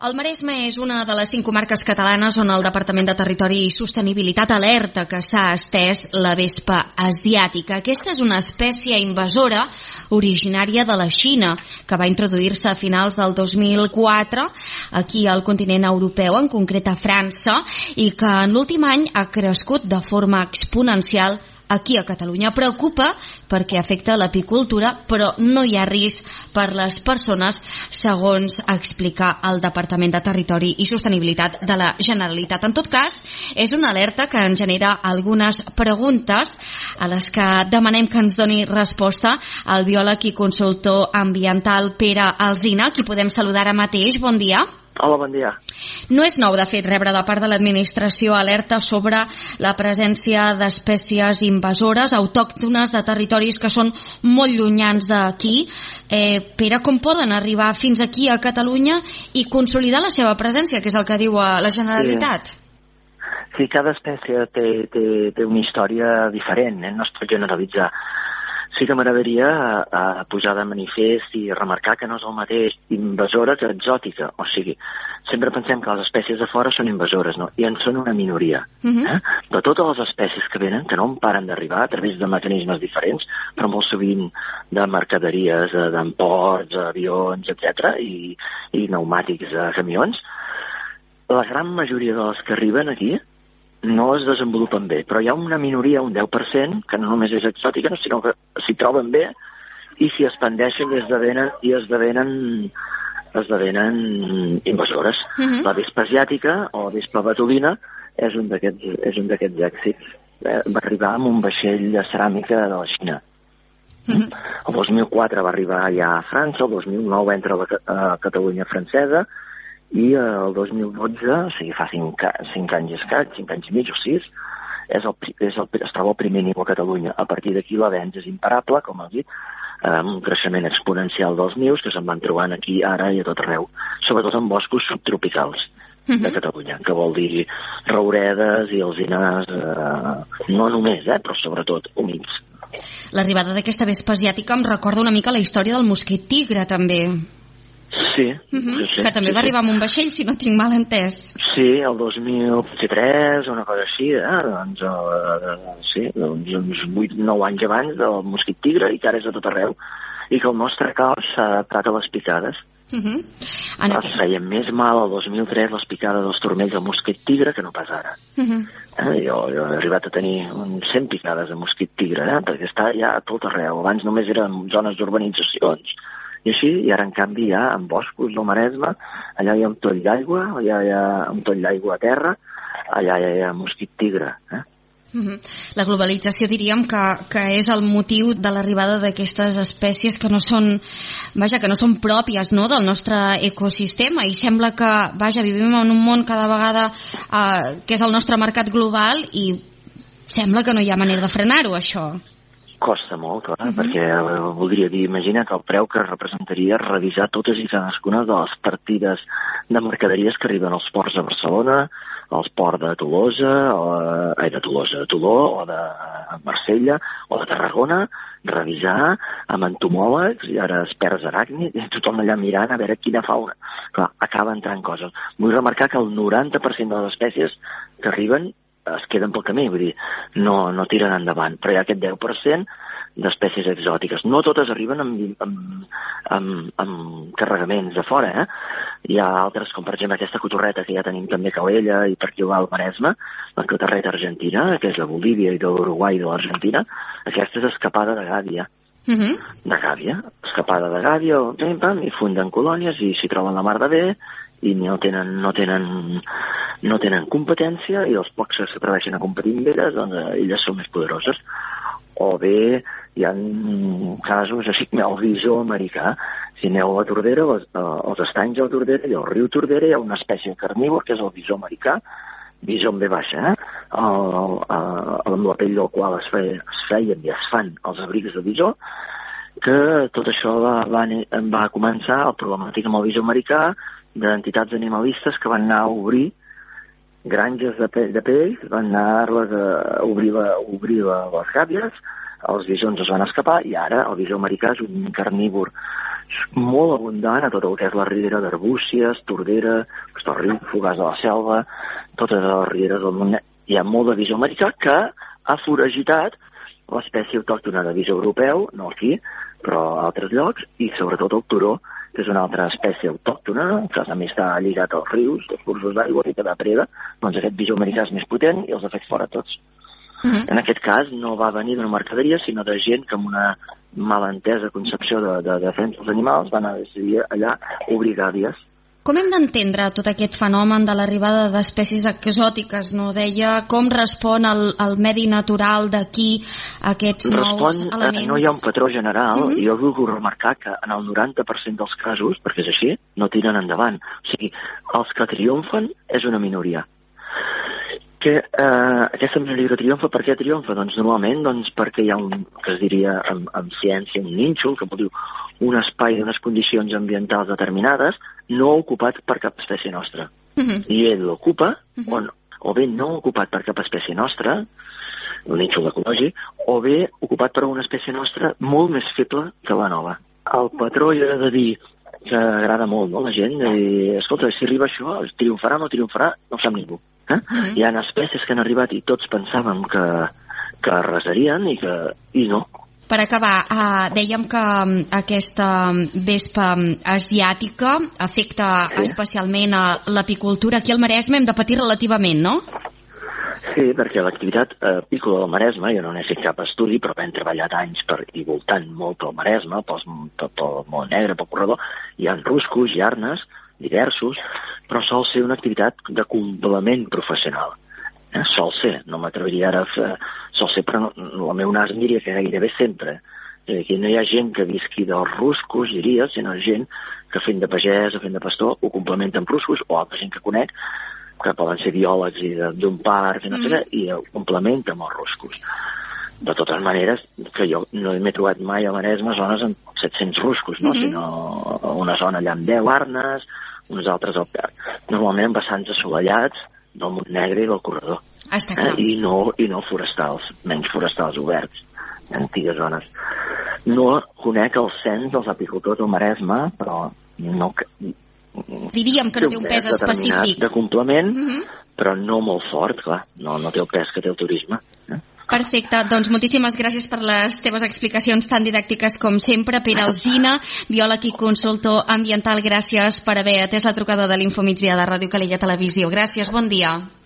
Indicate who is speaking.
Speaker 1: El Maresme és una de les 5 comarques catalanes on el Departament de Territori i Sostenibilitat alerta que s'ha estès la vespa asiàtica. Aquesta és una espècie invasora originària de la Xina que va introduir-se a finals del 2004 aquí al continent europeu, en concret a França, i que en l'últim any ha crescut de forma exponencial aquí a Catalunya. Preocupa perquè afecta l'apicultura, però no hi ha risc per les persones, segons explica el Departament de Territori i Sostenibilitat de la Generalitat. En tot cas, és una alerta que ens genera algunes preguntes a les que demanem que ens doni resposta el biòleg i consultor ambiental Pere Alsina, qui podem saludar ara mateix. Bon dia.
Speaker 2: Hola, bon dia.
Speaker 1: No és nou, de fet, rebre de part de l'administració alerta sobre la presència d'espècies invasores autòctones de territoris que són molt llunyans d'aquí. Pere, com poden arribar fins aquí a Catalunya i consolidar la seva presència, que és el que diu la Generalitat?
Speaker 2: Sí, cada espècie té una història diferent, no es pot generalitzar. Sí que m'agradaria posar de manifest i remarcar que no és el mateix invasora que exòtica. O sigui, sempre pensem que les espècies de fora són invasores, no? I en són una minoria. De totes les espècies que venen, que no en paren d'arribar a través de mecanismes diferents, però molt sovint de mercaderies, d'emports, avions, etc., i pneumàtics, camions, la gran majoria de les que arriben aquí no es desenvolupen bé, però hi ha una minoria, un 10%, que no només és exòtica, sinó que s'hi troben bé i s'hi expandeixen i esdevenen invasores. La vespa asiàtica o la vespa batolina és un d'aquests èxits. Va arribar amb un vaixell de ceràmica de la Xina. El 2004 va arribar ja a França, el 2009 va entrar a Catalunya francesa, i el 2012, o sigui, fa 5 anys i escaig, 5 anys i mig o 6, es troba al primer nivell a Catalunya. A partir d'aquí l'avenç és imparable, com has dit, amb un creixement exponencial dels nius que se'n van trobant aquí, ara i a tot arreu, sobretot en boscos subtropicals de Catalunya, que vol dir rouredes i alzinars, no només, però sobretot humits.
Speaker 1: L'arribada d'aquesta vespa asiàtica em recorda una mica la història del mosquit tigre, també.
Speaker 2: Sí.
Speaker 1: Que també va arribar amb un vaixell, si no tinc mal entès.
Speaker 2: Sí, el 2003, una cosa així, uns 8-9 anys abans del mosquit tigre, i que ara és a tot arreu, i que el nostre cos s'ha adaptat a les picades. Es feien més mal el 2003 les picades dels turmells del mosquit tigre que no pas ara. Jo he arribat a tenir 100 picades de mosquit tigre, perquè està ja a tot arreu. Abans només eren zones d'urbanitzacions, i així, i ara en canvi ja en boscos del Maresme, allà hi ha un toll d'aigua, allà hi ha un toll d'aigua a terra, allà hi ha mosquit tigre.
Speaker 1: La globalització diríem que és el motiu de l'arribada d'aquestes espècies que no són pròpies, no, del nostre ecosistema, i sembla que, vivim en un món cada vegada que és el nostre mercat global, i sembla que no hi ha manera de frenar-ho, això.
Speaker 2: Costa molt, clar, perquè voldria dir, imagina que el preu que representaria revisar totes i cadascuna de les partides de mercaderies que arriben als ports de Barcelona, als ports de Tolosa, de Toló, o de Marsella, o de Tarragona, revisar amb entomòlegs i ara experts aràcnids, i tothom allà mirant a veure quina fauna. Clar, acaba entrant coses. Vull remarcar que el 90% de les espècies que arriben es queden pel camí, vull dir, no tiren endavant, però hi ha aquest 10% d'espècies exòtiques. No totes arriben amb carregaments de fora, Hi ha altres, com per exemple aquesta cotorreta que ja tenim també a Calella i per aquí al Maresme, la cotorreta argentina, que és de Bolívia i de l'Uruguai i de l'Argentina. Aquesta és escapada de gàbia. Escapada de gàbia, i funden colònies i s'hi troben la mar de bé, i no tenen competència, i els pocs que s'atreveixen a competir amb elles, doncs elles són més poderoses. O bé hi ha casos així com el visó americà. Si aneu a la Tordera, als estanys de la Tordera i al riu Tordera hi ha una espècie carnívor que és el visó americà, visó amb B baixa, amb la pell del qual es feien i es fan els abrics de visó, que tot això va començar el problemàtic amb el visó americà, d'entitats animalistes que van anar a obrir granges de pells, van anar-les a obrir les gàbies, els visons es van escapar, i ara el visó americà és un carnívor molt abundant a tot el que és la ribera d'Arbúcies, Tordera, Hostalric, Fogars de la Selva, totes les riberes del món. Hi ha molt de visó americà que ha foragitat l'espècie autòctona de visó europeu, no aquí, però a altres llocs, i sobretot el turó, que és una altra espècie autòctona, que també està lligat als rius, als cursos d'aigua i que depreda, doncs aquest visó americà és més potent i els ha fet fora tots. En aquest cas no va venir d'una mercaderia, sinó de gent que amb una malentesa concepció de defensa dels animals van decidir allà obrir gàbies.
Speaker 1: Com hem d'entendre tot aquest fenomen de l'arribada d'espècies exòtiques? No? Deia com respon el medi natural d'aquí a aquests nous elements?
Speaker 2: No hi ha un patró general, i jo vull remarcar que en el 90% dels casos, perquè és així, no tiren endavant. O sigui, els que triomfen és una minoria. Aquesta minoria triomfa, per què triomfa? Doncs normalment perquè hi ha un, que es diria en ciència, un nínxol, que vol dir un espai d'unes condicions ambientals determinades no ocupat per cap espècie nostra. I ell l'ocupa, o bé no ocupat per cap espècie nostra, un nínxol ecològic, o bé ocupat per una espècie nostra molt més feble que la nova. El patró hi ha de dir que agrada molt, no, la gent, de dir, escolta, si arriba això, triomfarà o no triomfarà, no ho sap ningú. Hi ha espècies que han arribat i tots pensàvem que arrasarien i no.
Speaker 1: Per acabar, dèiem que aquesta vespa asiàtica afecta especialment a l'apicultura. Aquí al Maresme hem de patir relativament, no?
Speaker 2: Sí, perquè l'activitat apícola del Maresme, jo no n'he fet cap estudi, però hem treballat anys i voltant molt pel Maresme, pel Mont Negre, pel corredor, hi ha ruscos, llarnes, diversos, però sol ser una activitat de complement professional. Sol ser, no m'atreviria ara a fer... Sol ser, però el meu nas diria que gairebé sempre. Aquí no hi ha gent que visqui dels ruscos, diria, sinó gent que fent de pagès o fent de pastor ho complementa amb ruscos, o altra gent que conec, que poden ser biòlegs d'un parc, i ho complementa amb els ruscos. De totes maneres, que jo no m'he trobat mai a Maresme zones amb 700 ruscos, no? Sinó una zona allà amb 10 arnes, uns altres al Perc. Normalment en vessants assolellats del Mont Negre i del corredor.
Speaker 1: Està clar.
Speaker 2: I no forestals, menys forestals oberts, antigues zones. No conec el cens dels apicultors del Maresme, però no...
Speaker 1: Diríem que no té un pes específic.
Speaker 2: De complement, però no molt fort, clar. No té el pes que té el turisme.
Speaker 1: Perfecte, doncs moltíssimes gràcies per les teves explicacions tan didàctiques com sempre. Pere Alsina, biòleg i consultor ambiental, gràcies per haver atès la trucada de l'Infomigdia de Ràdio Calella Televisió. Gràcies, bon dia.